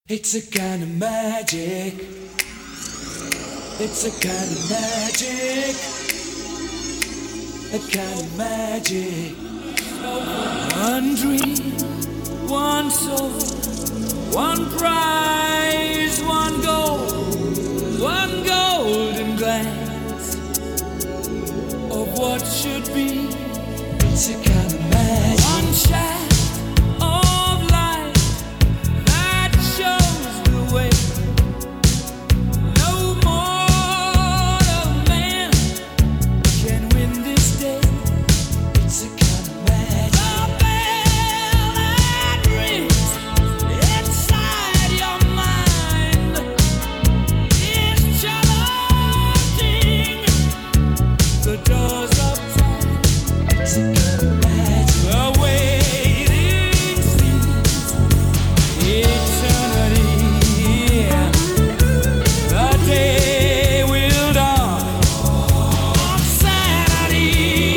It's a kind of magic. It's a kind of magic. A kind of magic. One dream, one soul, one prize, one golden glance of what should be. It's a kind of magic. One shaft of light that shows the way. No mortal man can win this day. It's a kind of magic. The bell that rings inside your mind is challenging the doors of time. It's a kind of magic. The waiting seems eternity. The day will dawn on Saturday.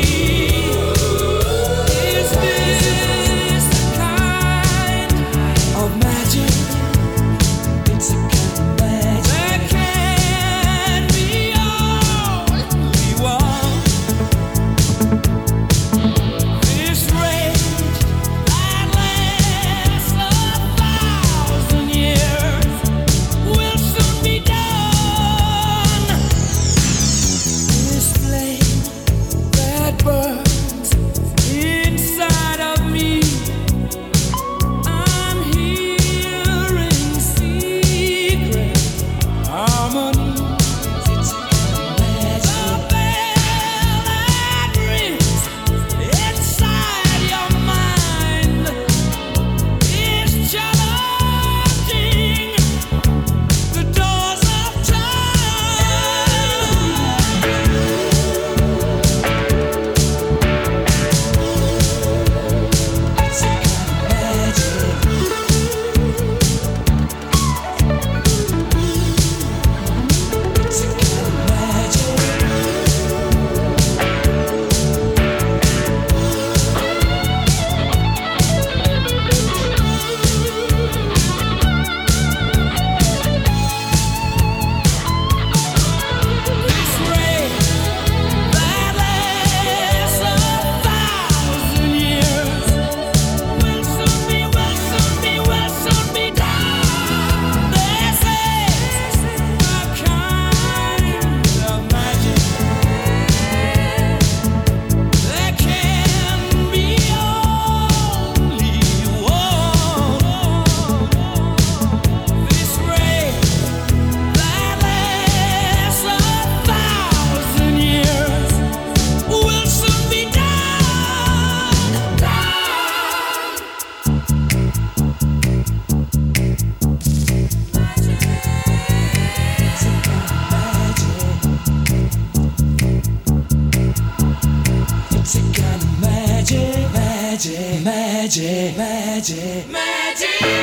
Is this the kind of magic? It's a kind of magic. There can be only one. This rage that lasts 1,000 years will soon be done. This flame that burns inside of me, I'm hearing secret harmonies. It's a kind of magic. The bell that rings inside your mind is challenging the doors of time. It's a kind of magic. It's a kind of magic. This rain that lasts 1,000 years will soon be done. This is a kind of magic. There can be only one. This rain that lasts 1,000 years will soon be done. It's a kind of magic. It's a kind of magic, magic, magic, magic, magic.